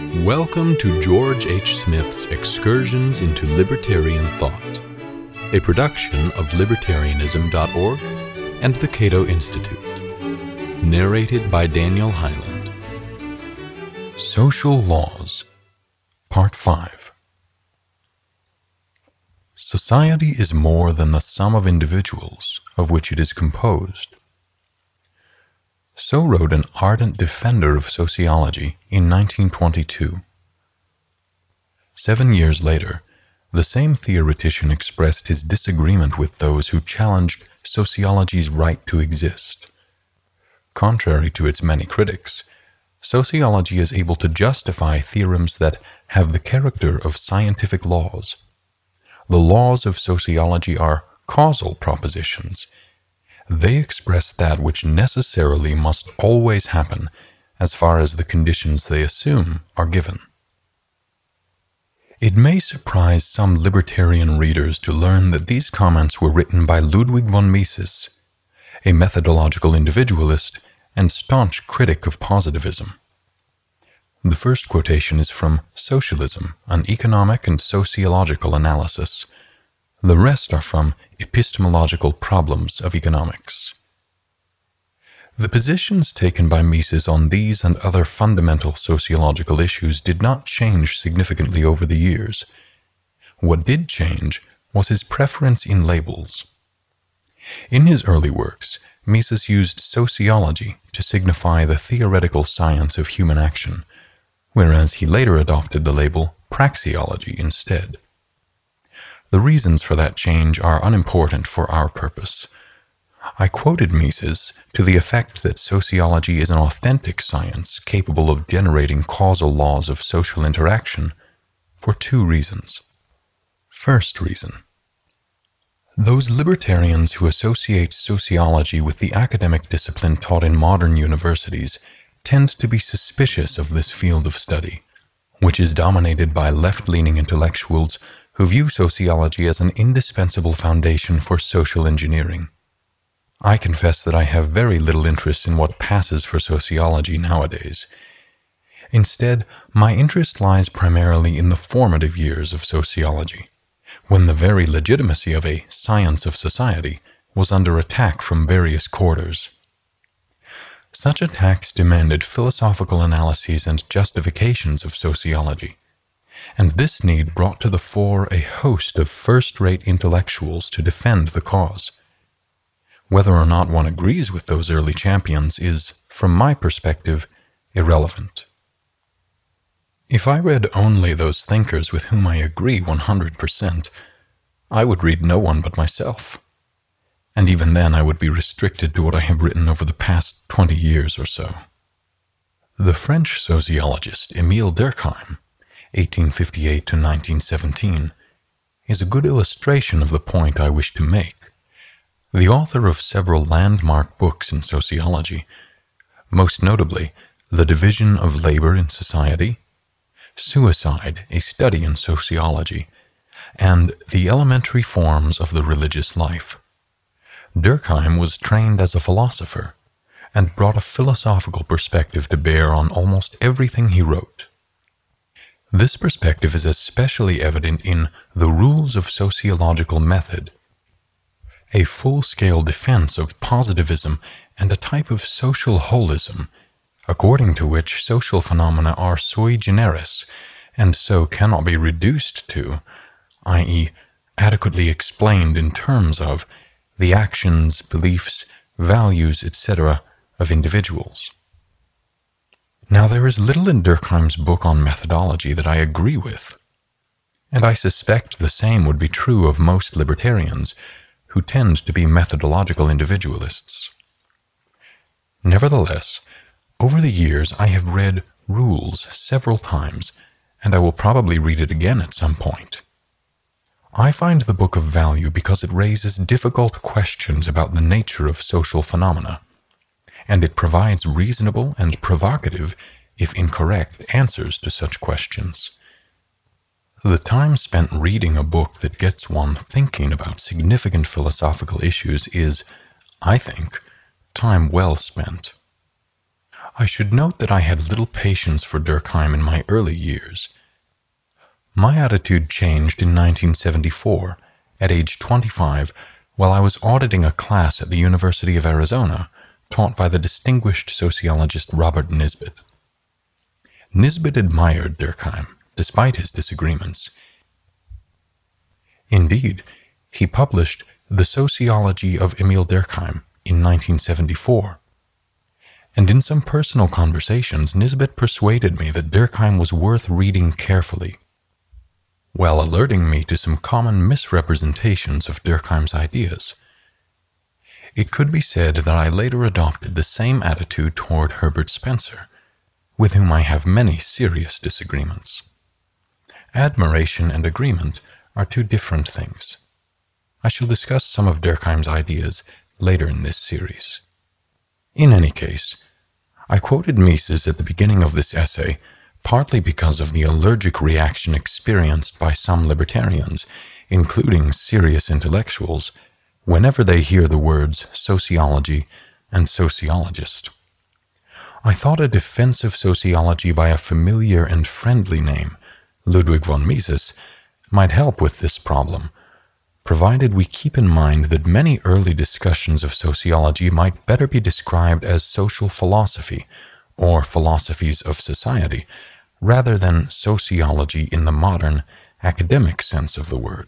Welcome to George H. Smith's Excursions into Libertarian Thought, a production of libertarianism.org and the Cato Institute. Narrated by Daniel Hyland. Social Laws, Part 5. Society is more than the sum of individuals of which it is composed. So wrote an ardent defender of sociology in 1922. 7 years later, the same theoretician expressed his disagreement with those who challenged sociology's right to exist. Contrary to its many critics, sociology is able to justify theorems that have the character of scientific laws. The laws of sociology are causal propositions. They express that which necessarily must always happen as far as the conditions they assume are given. It may surprise some libertarian readers to learn that these comments were written by Ludwig von Mises, a methodological individualist and staunch critic of positivism. The first quotation is from Socialism, an Economic and Sociological Analysis. The rest are from Epistemological Problems of Economics. The positions taken by Mises on these and other fundamental sociological issues did not change significantly over the years. What did change was his preference in labels. In his early works, Mises used sociology to signify the theoretical science of human action, whereas he later adopted the label praxeology instead. The reasons for that change are unimportant for our purpose. I quoted Mises to the effect that sociology is an authentic science capable of generating causal laws of social interaction for two reasons. First reason: those libertarians who associate sociology with the academic discipline taught in modern universities tend to be suspicious of this field of study, which is dominated by left-leaning intellectuals who view sociology as an indispensable foundation for social engineering. I confess that I have very little interest in what passes for sociology nowadays. Instead, my interest lies primarily in the formative years of sociology, when the very legitimacy of a science of society was under attack from various quarters. Such attacks demanded philosophical analyses and justifications of sociology, and this need brought to the fore a host of first-rate intellectuals to defend the cause. Whether or not one agrees with those early champions is, from my perspective, irrelevant. If I read only those thinkers with whom I agree 100%, I would read no one but myself. And even then I would be restricted to what I have written over the past 20 years or so. The French sociologist Émile Durkheim, 1858 to 1917, is a good illustration of the point I wish to make. The author of several landmark books in sociology, most notably The Division of Labor in Society, Suicide, a Study in Sociology, and The Elementary Forms of the Religious Life. Durkheim was trained as a philosopher and brought a philosophical perspective to bear on almost everything he wrote. This perspective is especially evident in The Rules of Sociological Method, a full-scale defense of positivism and a type of social holism, according to which social phenomena are sui generis and so cannot be reduced to, i.e., adequately explained in terms of, the actions, beliefs, values, etc. of individuals. Now, there is little in Durkheim's book on methodology that I agree with, and I suspect the same would be true of most libertarians who tend to be methodological individualists. Nevertheless, over the years I have read Rules several times, and I will probably read it again at some point. I find the book of value because it raises difficult questions about the nature of social phenomena, and it provides reasonable and provocative, if incorrect, answers to such questions. The time spent reading a book that gets one thinking about significant philosophical issues is, I think, time well spent. I should note that I had little patience for Durkheim in my early years. My attitude changed in 1974, at age 25, while I was auditing a class at the University of Arizona, taught by the distinguished sociologist Robert Nisbet. Nisbet admired Durkheim, despite his disagreements. Indeed, he published The Sociology of Emile Durkheim in 1974. And in some personal conversations, Nisbet persuaded me that Durkheim was worth reading carefully, while alerting me to some common misrepresentations of Durkheim's ideas. It could be said that I later adopted the same attitude toward Herbert Spencer, with whom I have many serious disagreements. Admiration and agreement are two different things. I shall discuss some of Durkheim's ideas later in this series. In any case, I quoted Mises at the beginning of this essay partly because of the allergic reaction experienced by some libertarians, including serious intellectuals, whenever they hear the words sociology and sociologist. I thought a defense of sociology by a familiar and friendly name, Ludwig von Mises, might help with this problem, provided we keep in mind that many early discussions of sociology might better be described as social philosophy or philosophies of society, rather than sociology in the modern, academic sense of the word.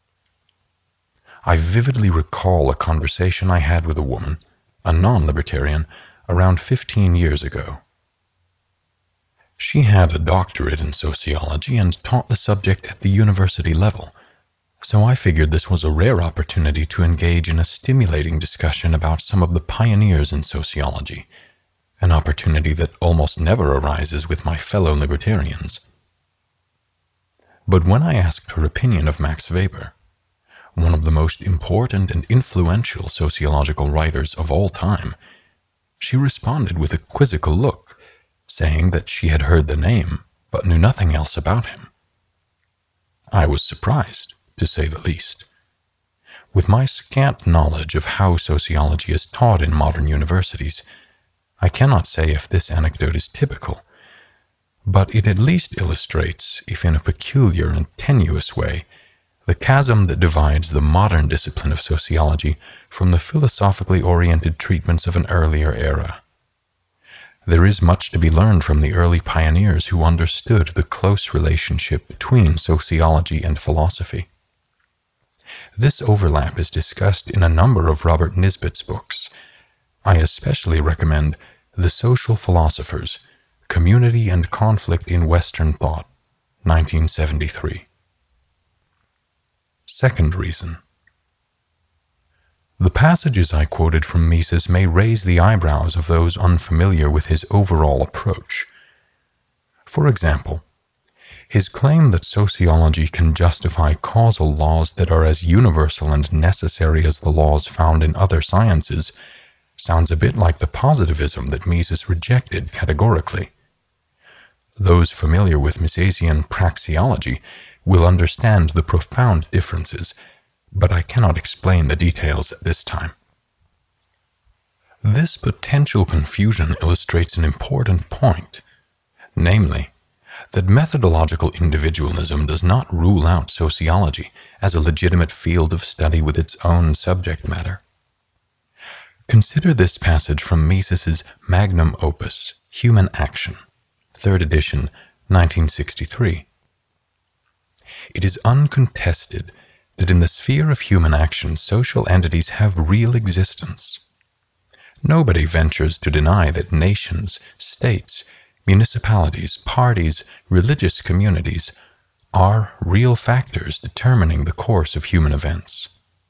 I vividly recall a conversation I had with a woman, a non-libertarian, around 15 years ago. She had a doctorate in sociology and taught the subject at the university level, so I figured this was a rare opportunity to engage in a stimulating discussion about some of the pioneers in sociology, an opportunity that almost never arises with my fellow libertarians. But when I asked her opinion of Max Weber, one of the most important and influential sociological writers of all time, she responded with a quizzical look, saying that she had heard the name, but knew nothing else about him. I was surprised, to say the least. With my scant knowledge of how sociology is taught in modern universities, I cannot say if this anecdote is typical, but it at least illustrates, if in a peculiar and tenuous way, the chasm that divides the modern discipline of sociology from the philosophically oriented treatments of an earlier era. There is much to be learned from the early pioneers who understood the close relationship between sociology and philosophy. This overlap is discussed in a number of Robert Nisbet's books. I especially recommend The Social Philosophers, Community and Conflict in Western Thought, 1973. Second reason. The passages I quoted from Mises may raise the eyebrows of those unfamiliar with his overall approach. For example, his claim that sociology can justify causal laws that are as universal and necessary as the laws found in other sciences sounds a bit like the positivism that Mises rejected categorically. Those familiar with Misesian praxeology will understand the profound differences, but I cannot explain the details at this time. This potential confusion illustrates an important point, namely, that methodological individualism does not rule out sociology as a legitimate field of study with its own subject matter. Consider this passage from Mises's magnum opus, Human Action, 3rd edition, 1963. It is uncontested that in the sphere of human action, social entities have real existence. Nobody ventures to deny that nations, states, municipalities, parties, religious communities are real factors determining the course of human events.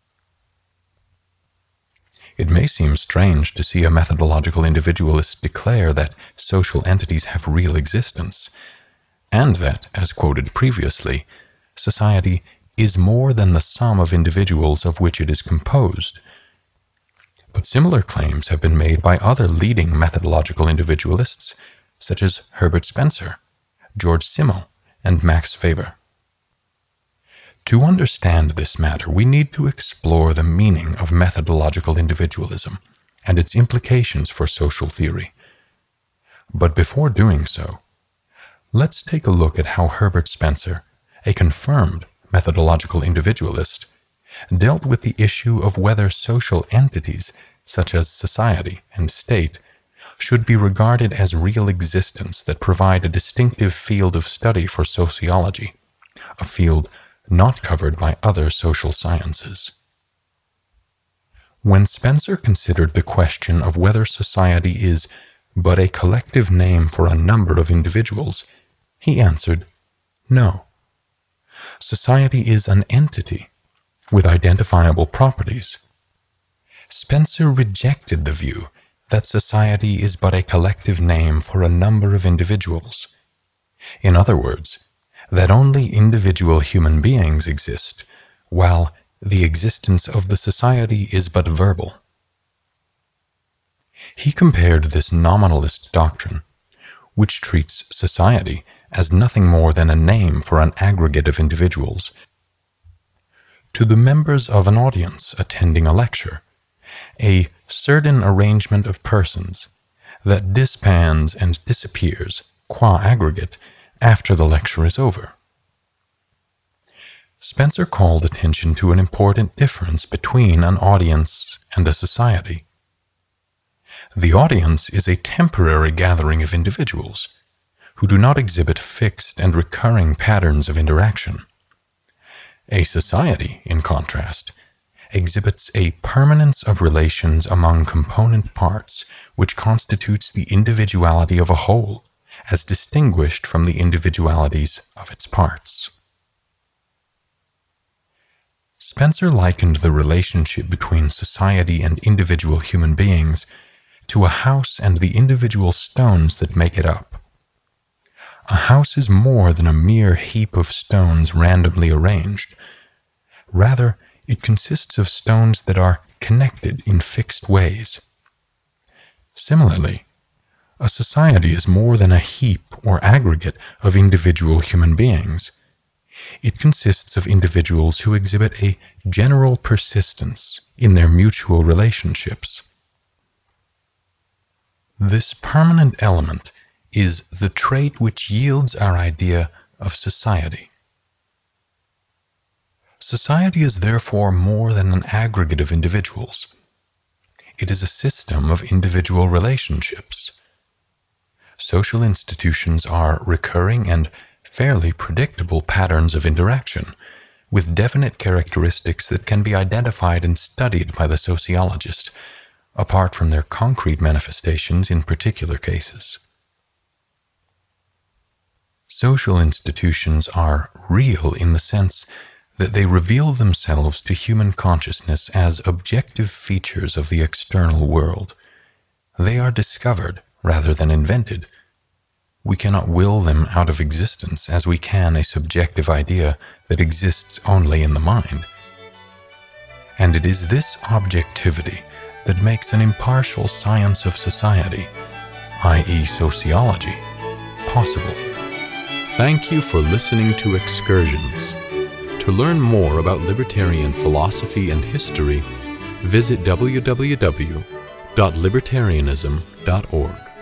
It may seem strange to see a methodological individualist declare that social entities have real existence, and that, as quoted previously, society is more than the sum of individuals of which it is composed. But similar claims have been made by other leading methodological individualists, such as Herbert Spencer, George Simmel, and Max Weber. To understand this matter, we need to explore the meaning of methodological individualism and its implications for social theory. But before doing so, let's take a look at how Herbert Spencer, a confirmed methodological individualist, dealt with the issue of whether social entities, such as society and state, should be regarded as real existents that provide a distinctive field of study for sociology, a field not covered by other social sciences. When Spencer considered the question of whether society is but a collective name for a number of individuals, he answered, no. Society is an entity with identifiable properties. Spencer rejected the view that society is but a collective name for a number of individuals. In other words, that only individual human beings exist, while the existence of the society is but verbal. He compared this nominalist doctrine, which treats society as nothing more than a name for an aggregate of individuals, to the members of an audience attending a lecture, a certain arrangement of persons that disbands and disappears qua aggregate after the lecture is over. Spencer called attention to an important difference between an audience and a society. The audience is a temporary gathering of individuals who do not exhibit fixed and recurring patterns of interaction. A society, in contrast, exhibits a permanence of relations among component parts which constitutes the individuality of a whole, as distinguished from the individualities of its parts. Spencer likened the relationship between society and individual human beings to a house and the individual stones that make it up. A house is more than a mere heap of stones randomly arranged. Rather, it consists of stones that are connected in fixed ways. Similarly, a society is more than a heap or aggregate of individual human beings. It consists of individuals who exhibit a general persistence in their mutual relationships. This permanent element is the trait which yields our idea of society. Society is therefore more than an aggregate of individuals. It is a system of individual relationships. Social institutions are recurring and fairly predictable patterns of interaction, with definite characteristics that can be identified and studied by the sociologist, apart from their concrete manifestations in particular cases. Social institutions are real in the sense that they reveal themselves to human consciousness as objective features of the external world. They are discovered rather than invented. We cannot will them out of existence as we can a subjective idea that exists only in the mind. And it is this objectivity that makes an impartial science of society, i.e. sociology, possible. Thank you for listening to Excursions. To learn more about libertarian philosophy and history, visit www.libertarianism.org.